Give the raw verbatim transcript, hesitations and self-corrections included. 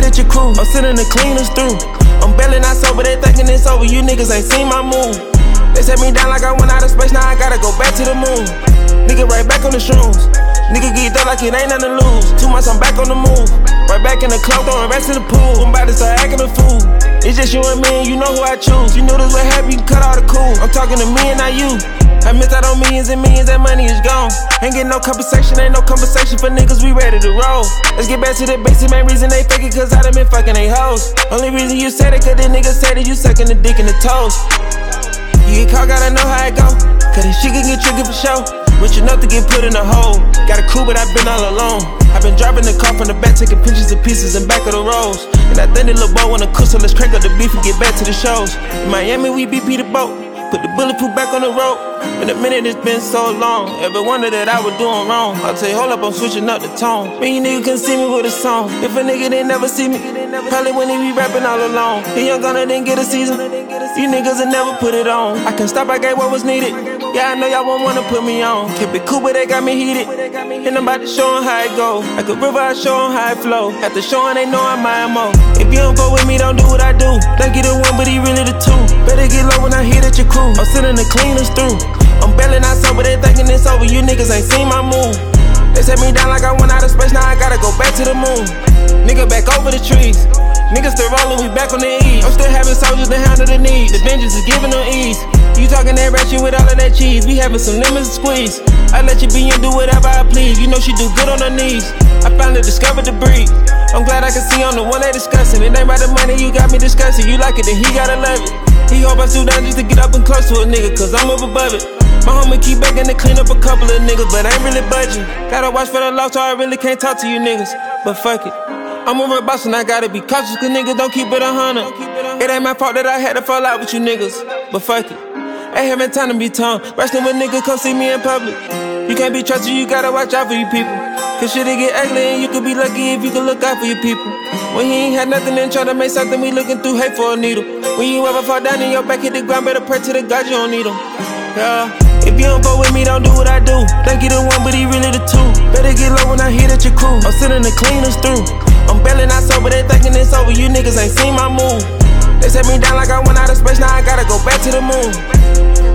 at your crew. I'm sending the cleaners through. I'm barely not sober, they thinking it's over. You niggas ain't seen my move. They set me down like I went out of space, now I gotta go back to the moon. Nigga right back on the shrooms. Nigga get up like it ain't nothing to lose. Two months I'm back on the move. Right back in the club, throwing rest in the pool. I'm about to start acting a fool. It's just you and me and you know who I choose. You knew this would happen, you can cut all the cool. I'm talking to me and not you. I missed out on millions and millions, that money is gone. Ain't getting no compensation, ain't no conversation for niggas, we ready to roll. Let's get back to the basic, main reason they fake it, cause I done been fucking they hoes. Only reason you said it, cause the niggas said it, you sucking the dick in the toes. You get caught, gotta know how it go, cause this shit can get tricky for sure. Rich enough to get put in a hole. Got a crew, but I've been all alone. I've been driving the car from the back, taking pictures of pieces in back of the roads. And I think the little boy wanna cook, so let's crank up the beef and get back to the shows. In Miami, we B P the boat. Put the bulletproof back on the road. In a minute, it's been so long. Ever wonder that I was doing wrong? I'll tell you, hold up, I'm switching up the tone. Me, you nigga can see me with a song. If a nigga didn't never see me, probably when he be rapping all alone. The young gunner didn't get a season. You niggas will never put it on. I can stop, I gave what was needed. Yeah, I know y'all won't wanna put me on. Keep it cool, but they got me heated. And I'm about to show 'em how it go. Like a river, I show 'em how it flow. After showing, they know I'm my M O. If you don't go with me, don't do what I do. Think you the one, but he really the two. Better get low when I hit at your crew. I'm sending the cleaners through. I'm barely not sober, they thinking it's over. You niggas ain't seen my move. They set me down like I went out of space, now I gotta go back to the moon. Nigga back over the trees. Niggas still rollin', we back on the E. I'm still having soldiers to handle the needs. The vengeance is giving them ease. You talking that ratchet with all of that cheese. We having some lemons to squeeze. I let you be and do whatever I please. You know she do good on her knees. I finally discovered the breed. I'm glad I can see I'm the one they discussing. It ain't about the money you got me discussing. You like it, then he gotta love it. He hope I stoop down just to get up and close to a nigga, cause I'm up above it. My homie keep begging to clean up a couple of niggas, but I ain't really budging. Gotta watch for the law, so I really can't talk to you niggas. But fuck it, I'm over boss and I gotta be cautious, cause niggas don't keep it a hundred. It ain't my fault that I had to fall out with you niggas, but fuck it, ain't having time to be tongue. Wrestling with niggas, come see me in public. You can't be trusted, you gotta watch out for you people. Cause shit'll get ugly and you could be lucky if you could look out for your people. When he ain't had nothing and try to make something, we looking through hate for a needle. When you ever fall down and your back hit the ground, better pray to the God you don't need him. Yeah. If you don't go with me, don't do what I do. Think you the one, but he really the two. Better get low when I hit at your crew. I'm sending the cleaners through. I'm barely not sober, they thinking it's over. You niggas ain't seen my move. They set me down like I went out of space, now I gotta go back to the moon.